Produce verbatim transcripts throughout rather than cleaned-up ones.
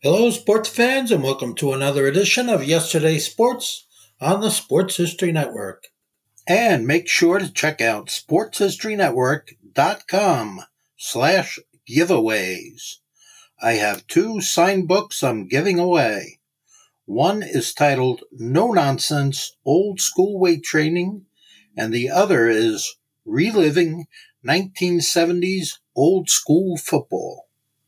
Hello, sports fans, and welcome to another edition of Yesterday's Sports on the Sports History Network. And make sure to check out sportshistorynetwork.com slash giveaways. I have two signed books I'm giving away. One is titled No Nonsense Old School Weight Training, and the other is Reliving nineteen seventies Old School Football.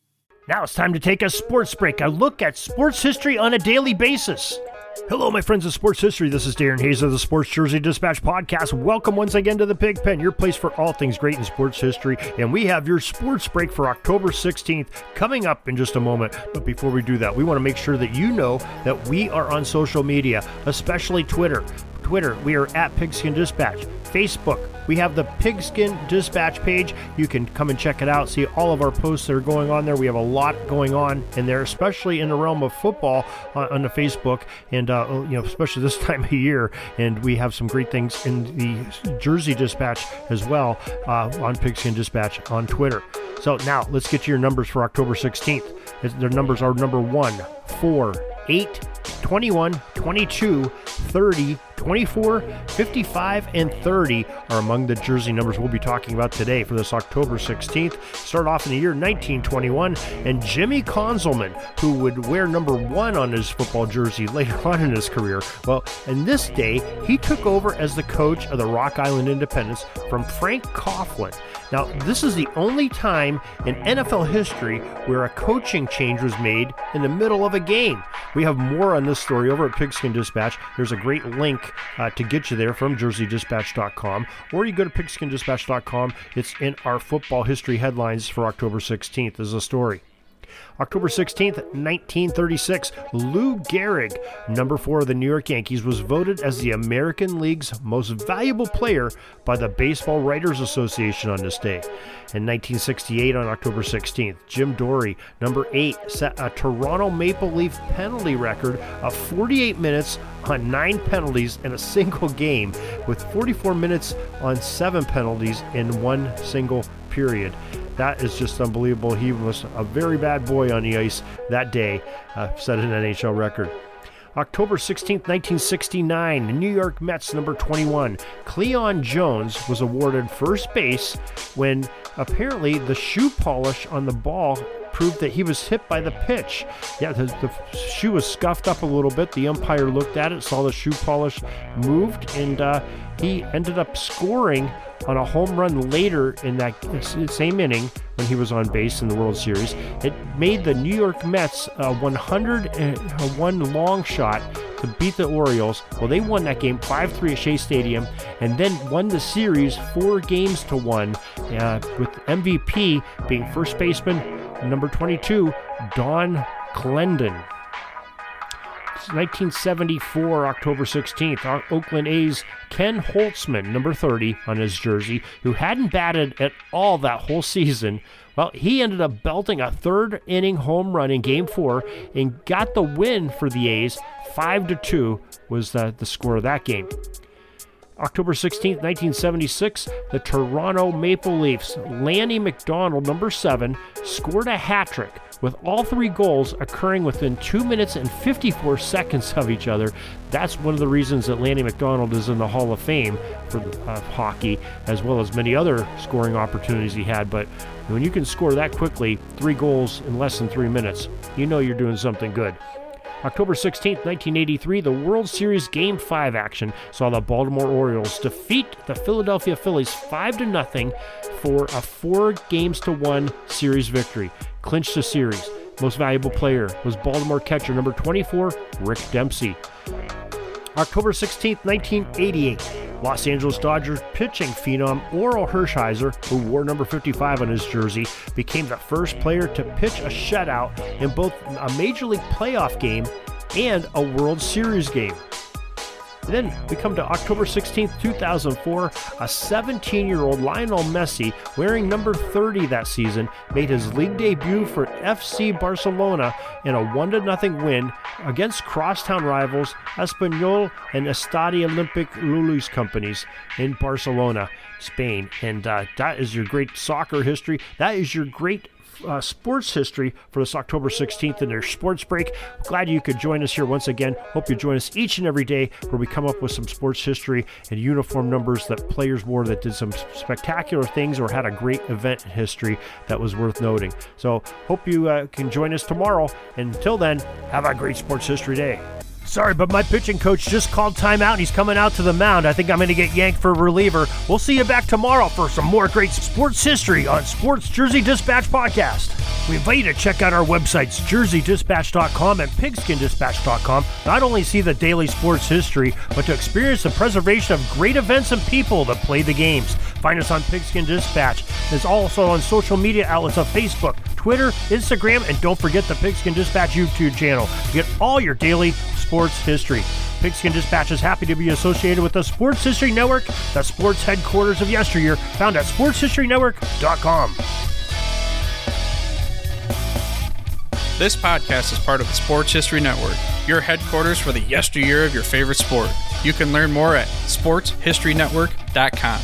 Now it's time to take a sports break, a look at sports history on a daily basis. Hello, my friends of sports history. This is Darren Hayes of the Sports Jersey Dispatch podcast. Welcome once again to the Pig Pen, your place for all things great in sports history. And we have your sports break for October sixteenth coming up in just a moment. But before we do that, we want to make sure that you know that we are on social media, especially Twitter. Twitter, we are at Pigskin Dispatch. Facebook, we have the Pigskin Dispatch page. You can come and check it out, see all of our posts that are going on there. We have a lot going on in there, especially in the realm of football on, on the Facebook, and uh, you know, especially this time of year. And we have some great things in the Jersey Dispatch as well uh, on Pigskin Dispatch on Twitter. So now let's get to your numbers for October sixteenth. Their numbers are number one, four, eight, twenty-one, twenty-two, thirty, twenty-four, fifty-five, and thirty are among the jersey numbers we'll be talking about today for this October sixteenth. Start off in the year nineteen twenty-one, and Jimmy Conzelman, who would wear number one on his football jersey later on in his career. Well, in this day, he took over as the coach of the Rock Island Independents from Frank Coughlin. Now, this is the only time in N F L history where a coaching change was made in the middle of a game. We have more on this story over at Pigskin Dispatch. There's a great link uh, to get you there from jersey dispatch dot com, or you go to pigskin dispatch dot com. It's in our football history headlines for October sixteenth as a story. October sixteenth, nineteen thirty-six, Lou Gehrig, number four of the New York Yankees, was voted as the American League's most valuable player by the Baseball Writers Association on this day. In nineteen sixty-eight, on October sixteenth, Jim Dory, number eight, set a Toronto Maple Leaf penalty record of forty-eight minutes on nine penalties in a single game, with forty-four minutes on seven penalties in one single period. That is just unbelievable. He was a very bad boy on the ice that day, uh, set an N H L record. October sixteenth, nineteen sixty-nine, the New York Mets, number twenty-one, Cleon Jones was awarded first base when apparently the shoe polish on the ball proved that he was hit by the pitch. Yeah, the, the shoe was scuffed up a little bit. The umpire looked at it, saw the shoe polish moved, and uh, he ended up scoring on a home run later in that same inning when he was on base in the World Series. It made the New York Mets a one hundred one long shot to beat the Orioles. Well, they won that game five three at Shea Stadium, and then won the series four games to one, uh, with M V P being first baseman number twenty-two, Don Clendon. nineteen seventy-four, October sixteenth, Oakland A's Ken Holtzman, number thirty, on his jersey, who hadn't batted at all that whole season. Well, he ended up belting a third inning home run in game four and got the win for the A's. five to two was the, the score of that game. October sixteenth, nineteen seventy-six, the Toronto Maple Leafs, Lanny McDonald, number seven, scored a hat trick, with all three goals occurring within two minutes and fifty-four seconds of each other. That's one of the reasons that Lanny McDonald is in the Hall of Fame for uh, hockey, as well as many other scoring opportunities he had. But when you can score that quickly, three goals in less than three minutes, you know you're doing something good. October sixteenth, nineteen eighty-three, the World Series Game five action saw the Baltimore Orioles defeat the Philadelphia Phillies five to nothing for a four games to one series victory. Clinched the series. Most valuable player was Baltimore catcher number twenty-four, Rick Dempsey. October sixteenth, nineteen eighty-eight, Los Angeles Dodgers pitching phenom Orel Hershiser, who wore number fifty-five on his jersey, became the first player to pitch a shutout in both a Major League playoff game and a World Series game. And then we come to October sixteenth, two thousand four. A seventeen-year-old Lionel Messi, wearing number thirty that season, made his league debut for F C Barcelona in a one to nothing win against crosstown rivals Espanyol and Estadi Olympic Lulu's companies in Barcelona, Spain. And uh, that is your great soccer history. That is your great uh, sports history for this October sixteenth in their sports break. Glad you could join us here once again. Hope you join us each and every day where we come up with some sports history and uniform numbers that players wore that did some spectacular things or had a great event in history that was worth noting. So hope you uh, can join us tomorrow. Until then, have a great sports history day. Sorry, but my pitching coach just called timeout and he's coming out to the mound. I think I'm going to get yanked for a reliever. We'll see you back tomorrow for some more great sports history on Sports Jersey Dispatch Podcast. We invite you to check out our websites, jersey dispatch dot com and pigskin dispatch dot com. Not only see the daily sports history, but to experience the preservation of great events and people that play the games. Find us on Pigskin Dispatch. It's also on social media outlets of Facebook, Twitter, Instagram, and don't forget the Pigskin Dispatch YouTube channel to get all your daily sports history. Pigskin Dispatch is happy to be associated with the Sports History Network, the sports headquarters of yesteryear, found at sports history network dot com. This podcast is part of the Sports History Network, your headquarters for the yesteryear of your favorite sport. You can learn more at sports history network dot com.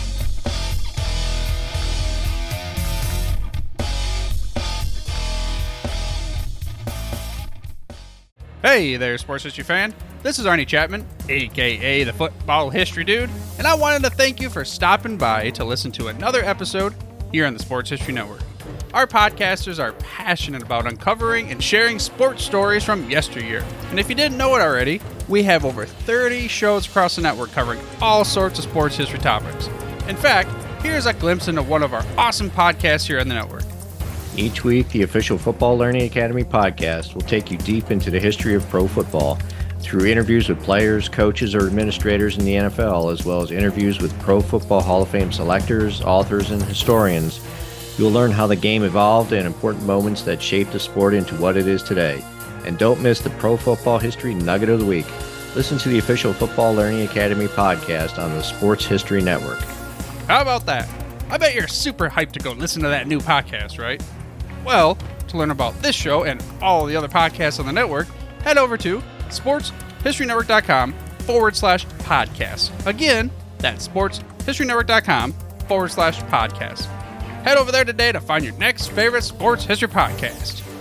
Hey there, sports history fan. This is Arnie Chapman, aka the Football History Dude, and I wanted to thank you for stopping by to listen to another episode here on the Sports History Network. Our podcasters are passionate about uncovering and sharing sports stories from yesteryear. And if you didn't know it already, we have over thirty shows across the network covering all sorts of sports history topics. In fact, here's a glimpse into one of our awesome podcasts here on the network. Each week, the official Football Learning Academy podcast will take you deep into the history of pro football through interviews with players, coaches, or administrators in the N F L, as well as interviews with Pro Football Hall of Fame selectors, authors, and historians. You'll learn how the game evolved and important moments that shaped the sport into what it is today. And don't miss the Pro Football History Nugget of the Week. Listen to the official Football Learning Academy podcast on the Sports History Network. How about that? I bet you're super hyped to go listen to that new podcast, right? Well, to learn about this show and all the other podcasts on the network, head over to sports history network dot com forward slash podcast. Again, that's sports history network dot com forward slash podcast. Head over there today to find your next favorite sports history podcast.